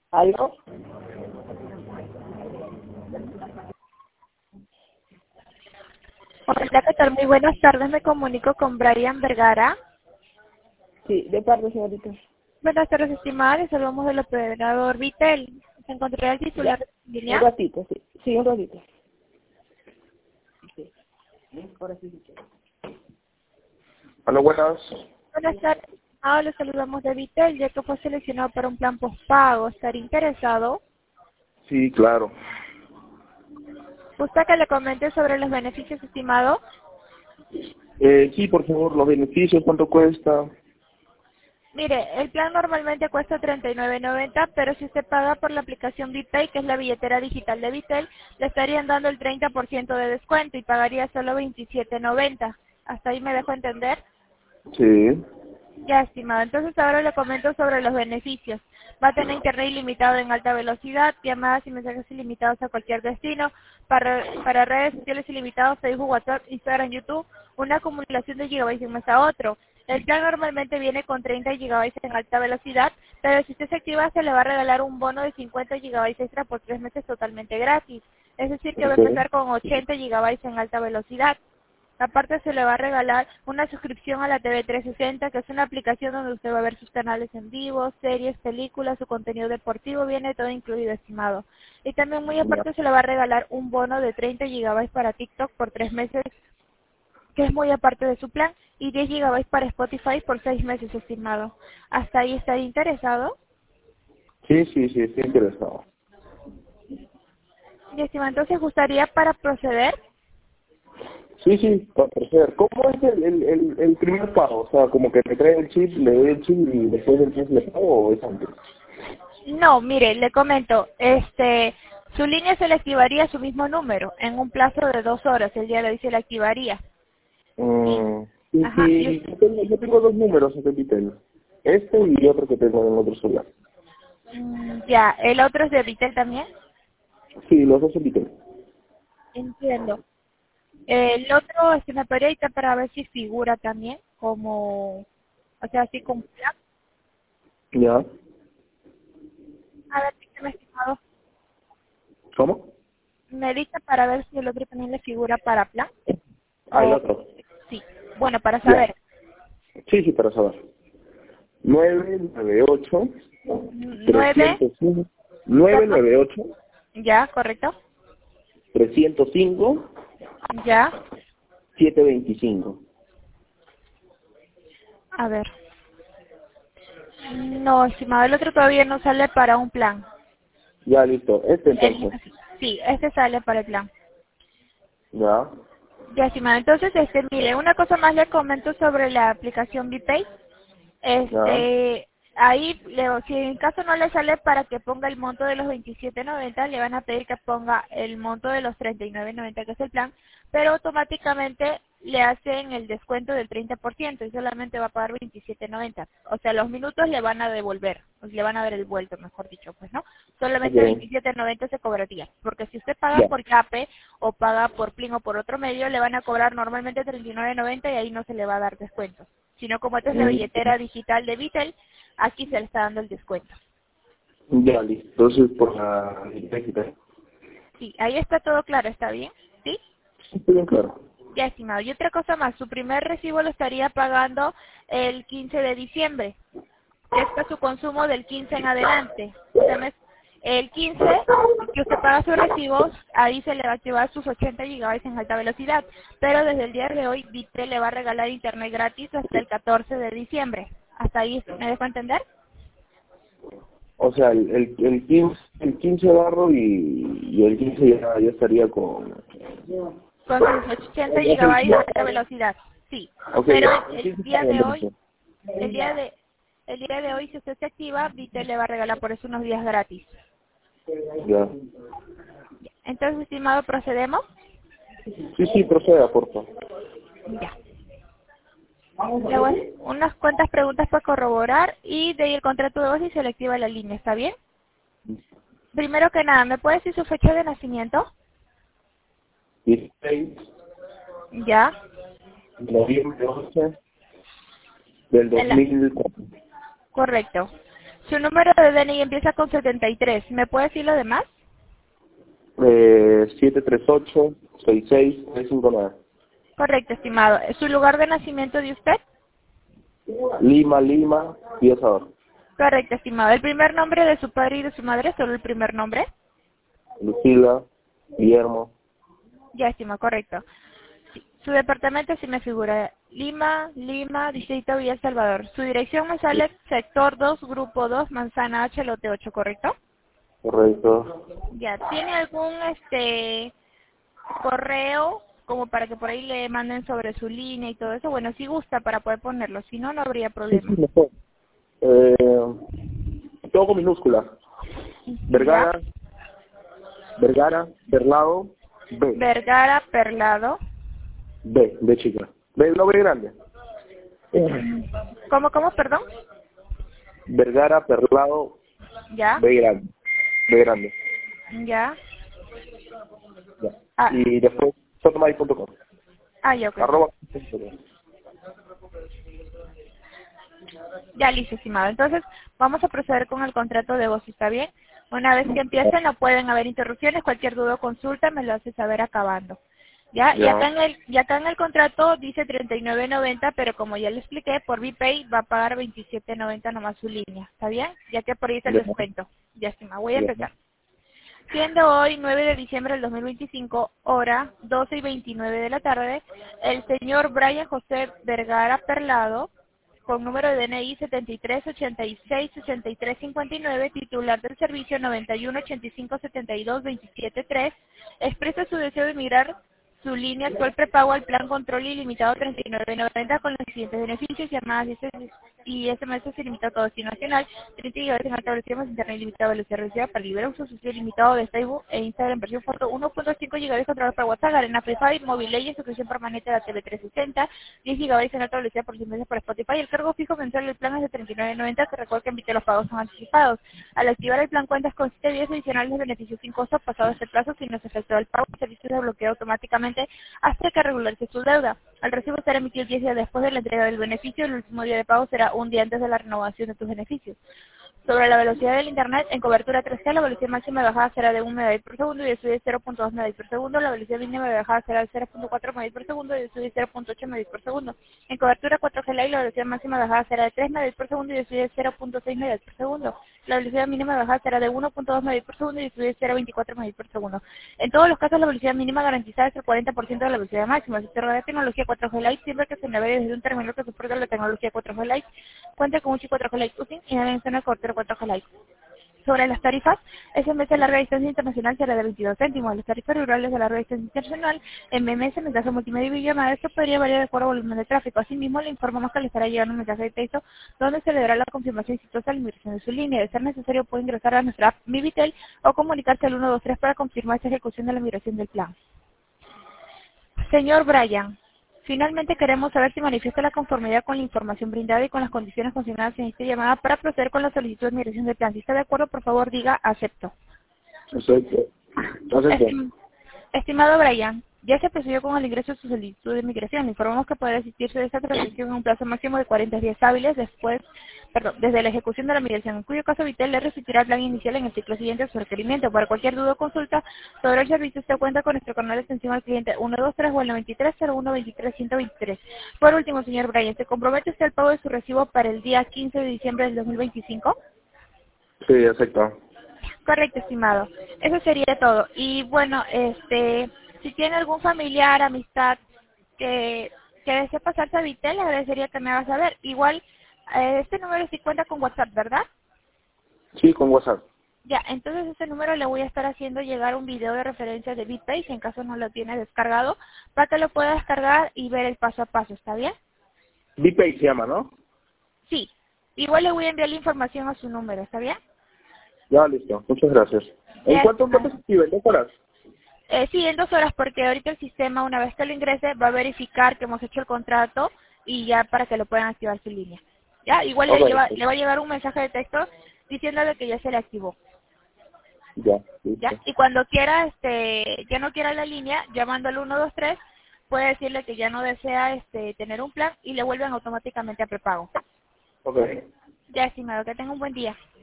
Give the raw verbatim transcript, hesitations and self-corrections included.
¿Aló? Hola, ¿qué tal? Muy buenas tardes, me comunico con Brian Vergara. Sí, de parte, señorita. Buenas tardes, estimada, les saludamos del operador Vitel. ¿Se encontrará el titular Ya. de Un línea? ratito, sí. Sí, un ratito. Sí. Ahora sí, sí. Hola, buenas. Buenas tardes, estimado, les saludamos de Vitel, ya que fue seleccionado para un plan postpago. ¿Estaría interesado? Sí, claro. ¿Gusta que le comente sobre los beneficios, estimado? Eh, sí, por favor, los beneficios, ¿cuánto cuesta? Mire, el plan normalmente cuesta treinta y nueve noventa, pero si usted paga por la aplicación BitPay, que es la billetera digital de Vitel, le estarían dando el treinta por ciento de descuento y pagaría solo veintisiete noventa. ¿Hasta ahí me dejo entender? Sí. Ya, estimado. Entonces ahora le comento sobre los beneficios. Va a tener internet ilimitado en alta velocidad, llamadas y mensajes ilimitados a cualquier destino, para, para redes sociales ilimitados, Facebook, WhatsApp, Instagram, YouTube, una acumulación de gigabytes de un mes a otro. El plan normalmente viene con treinta gigabytes en alta velocidad, pero si usted se activa se le va a regalar un bono de cincuenta gigabytes extra por tres meses totalmente gratis. Es decir, que va a Ok. empezar con ochenta gigabytes en alta velocidad. Aparte se le va a regalar una suscripción a la T V trescientos sesenta, que es una aplicación donde usted va a ver sus canales en vivo, series, películas, su contenido deportivo, viene todo incluido, estimado. Y también muy Ya. aparte se le va a regalar un bono de treinta gigabytes para TikTok por tres meses, que es muy aparte de su plan, y diez gigabytes para Spotify por seis meses, estimado. ¿Hasta ahí estaría interesado? Sí, sí, sí, estoy interesado. Y estimado, entonces gustaría para proceder. Sí, sí, para tercer. ¿Cómo es el, el, el, el primer pago? O sea, como que me trae el chip, le doy el chip y después del mes le pago, ¿o es antes? No, mire, le comento, este, su línea se le activaría a su mismo número en un plazo de dos horas, el día de hoy se le activaría. Y, Mm, sí, ajá, y sí, us- yo tengo, yo tengo dos números en Vitel. Este y otro que tengo en otro celular. mm, ya, el otro es de Vitel también. Sí, los dos en Vitel. Entiendo. El otro, este, me podría editar para ver si figura también como, o sea, así como, ¿Ya? a ver, si me estimado, ¿Cómo? me edita para ver si el otro también le figura para plan, Ah, el o, otro. sí, bueno, para Ya. saber, Sí, sí, para saber. nueve nueve ocho nueve, trescientos cinco nueve perdón, nueve ocho ya, correcto, trescientos cinco ya. siete veinticinco. A ver. No, estimado, el otro todavía no sale para un plan. Ya, listo. Este El- entonces. sí, este sale para el plan. Ya, Ya, estimado. Entonces, este, mire, una cosa más le comento sobre la aplicación BPay. ya. Este, ahí, le, si en caso no le sale para que ponga el monto de los veintisiete noventa, le van a pedir que ponga el monto de los treinta y nueve noventa, que es el plan, pero automáticamente le hacen el descuento del treinta por ciento y solamente va a pagar veintisiete noventa. O sea, los minutos le van a devolver, o le van a dar el vuelto, mejor dicho, pues, ¿no? Solamente Ok. veintisiete noventa se cobraría, porque si usted paga Ya. por Yape o paga por Plin o por otro medio, le van a cobrar normalmente treinta y nueve noventa y ahí no se le va a dar descuento. Sino como esta es la Mm, billetera digital de Vitel, aquí se le está dando el descuento. Ya, listo. Entonces, por la digital. Sí, ahí está todo claro, ¿está bien? ¿Sí? Sí, está bien claro. Ya, estimado. Y otra cosa más, su primer recibo lo estaría pagando el quince de diciembre. Este es su consumo del quince en adelante. O sea, mes- el quince que usted paga sus recibos, ahí se le va a activar sus ochenta gigabytes en alta velocidad. Pero desde el día de hoy, Vitel le va a regalar internet gratis hasta el catorce de diciembre. ¿Hasta ahí me dejo entender? O sea, el, el, el quince el quince agarro y, y el quince ya, ya estaría con... Con sus ochenta Ya se- gigabytes de alta velocidad, sí. Ok, Pero ya. El el quince está día de hoy, bien. el día de, el día de hoy, si usted se activa, Vitel le va a regalar por eso unos días gratis. Ya. Entonces, estimado, procedemos. Sí, sí, proceda, por favor. Ya. Le voy a hacer unas cuantas preguntas para corroborar y de ahí el contrato de voz y se le activa la línea, ¿está bien? Primero que nada, ¿me puede decir su fecha de nacimiento? dieciséis Ya. de noviembre once del En la- dos mil cuatro. correcto. Su número de D N I empieza con setenta y tres. ¿Me puede decir lo demás? Eh, siete tres ocho, seis seis, seis cinco nueve. Correcto, estimado. ¿Su lugar de nacimiento de usted? Lima, Lima, y Asador. Correcto, estimado. ¿El primer nombre de su padre y de su madre? ¿Solo el primer nombre? Lucila, Guillermo. Ya, estimado, correcto. Sí. Su departamento sí me figura. Lima, Lima, Distrito Villa El Salvador. Su dirección me sale sector dos, grupo dos, manzana H, lote ocho, ¿correcto? Correcto. Ya. ¿Tiene algún este correo como para que por ahí le manden sobre su línea y todo eso? Bueno, si gusta para poder ponerlo, si no, no habría Sí, problema. sí, mejor. Eh, todo con minúsculas. Vergara, ¿Ya? Vergara, Perlado, B. Vergara Perlado. B, de chica. B, no B grande. ¿Cómo, cómo, perdón? Vergara, Perlado, ¿Ya? B grande. B grande. ¿Ya? Ya. Ah, Y después, sotomai punto com. ah ya, ok. Arroba. Ya, listo, estimado. Entonces, vamos a proceder con el contrato de voz, ¿está bien? Una vez que empiecen, no pueden haber interrupciones. Cualquier duda o consulta me lo hace saber acabando. ¿Ya? Y Ya. acá en el y acá en el contrato dice treinta y nueve noventa, pero como ya le expliqué, por VPay va a pagar veintisiete noventa nomás su línea. ¿Está bien? Ya que por ahí está el Ya. descuento. Ya, estimado. Voy a Ya. empezar. Siendo hoy nueve de diciembre del dos mil veinticinco, hora doce y veintinueve de la tarde, el señor Brian José Vergara Perlado, con número de D N I setenta y tres ochenta y seis sesenta y tres cincuenta y nueve, titular del servicio noventa y uno ochenta y cinco setenta y dos veintisiete tres, expresa su deseo de migrar su línea actual prepago al plan control ilimitado treinta y nueve noventa con los siguientes beneficios: llamadas y S M S ilimitado todo destino nacional, treinta gigabytes en alta velocidad más internet ilimitado velocidad reducida para libre uso, uso ilimitado de Facebook e Instagram versión foto, uno punto cinco gigabytes controlado para WhatsApp, Arena Free Fire, móvil leyes, suscripción permanente de la T V trescientos sesenta, diez gigabytes en alta velocidad por cien meses para Spotify. El cargo fijo mensual del plan es de treinta y nueve noventa, que recuerda que emite los pagos son anticipados. Al activar el plan cuentas con siete días adicionales de beneficios sin costo pasado este plazo. Si no se efectúa el pago, el servicio se bloquea automáticamente hasta que regularice su deuda. El recibo será emitido diez días después de la entrega del beneficio. El último día de pago será un día antes de la renovación de tus beneficios. Sobre la velocidad del Internet, en cobertura tres G, la velocidad máxima de bajada será de un megabit por segundo y de subida de cero punto dos megabits por segundo. La velocidad mínima de bajada será de cero punto cuatro megabits por segundo y de subida de cero punto ocho megabits por segundo. En cobertura cuatro G Lite, la velocidad máxima de bajada será de tres megabits por segundo y de subida de cero punto seis megabits por segundo. La velocidad mínima de bajada será de uno punto dos megabits por segundo y de subida de cero punto veinticuatro megabits por segundo. En todos los casos, la velocidad mínima garantizada es el cuarenta por ciento de la velocidad máxima. Si se rodea tecnología cuatro G Lite, siempre que se navegue desde un terminal que soporte la tecnología cuatro G Lite, cuente con un chip cuatro G Lite U S I y navegue en zona de cobertura cuatro G Lite. Sobre las tarifas, S M S de larga distancia internacional será de veintidós céntimos. Las tarifas rurales de larga distancia internacional, M M S, mensaje multimedia y videollamada, esto podría variar de acuerdo al volumen de tráfico. Asimismo, le informamos que le estará llegando un mensaje de texto donde se le dará la confirmación exitosa de la migración de su línea. De ser necesario, puede ingresar a nuestra app Mi Vitel o comunicarse al uno dos tres para confirmar esta ejecución de la migración del plan. Señor Brian, finalmente queremos saber si manifiesta la conformidad con la información brindada y con las condiciones consignadas en esta llamada para proceder con la solicitud de migración del plan. Si está de acuerdo, por favor, diga acepto. Acepto. Acepto. Estim- Estimado Brian, ya se procedió con el ingreso de su solicitud de migración. Le informamos que podrá asistirse de esta transición en un plazo máximo de cuarenta días hábiles después, perdón, desde la ejecución de la migración, en cuyo caso Vitel le recitirá el plan inicial en el ciclo siguiente a su requerimiento. Para cualquier duda o consulta sobre el servicio, usted cuenta con nuestro canal de atención al cliente uno dos tres o el noventa y tres cero uno veintitrés ciento veintitrés. Por último, señor Brian, ¿se compromete usted al pago de su recibo para el día quince de diciembre del dos mil veinticinco? Sí, acepto. Correcto, estimado. Eso sería todo. Y bueno, este, si tiene algún familiar, amistad que, que desee pasarse a Vitel, le agradecería que me haga saber. Igual, eh, este número sí cuenta con WhatsApp, ¿verdad? Sí, con WhatsApp. Ya, entonces este número le voy a estar haciendo llegar un video de referencia de BitPay, si en caso no lo tiene descargado, para que lo pueda descargar y ver el paso a paso, ¿está bien? VPay se llama, ¿no? Sí. Igual le voy a enviar la información a su número, ¿está bien? Ya, listo. Muchas gracias. ¿En Ya, cuánto estimado. cuánto se activa? ¿En dos horas? Eh, sí, en dos horas, porque ahorita el sistema, una vez que lo ingrese, va a verificar que hemos hecho el contrato y ya para que lo puedan activar su línea. Ya, igual le, Ok. lleva, le va a llegar un mensaje de texto diciéndole que ya se le activó. Ya, Ya, listo. y cuando quiera, este, ya no quiera la línea, llamando al uno dos tres, puede decirle que ya no desea este tener un plan y le vuelven automáticamente a prepago. Ok. Ya, estimado, que tenga un buen día.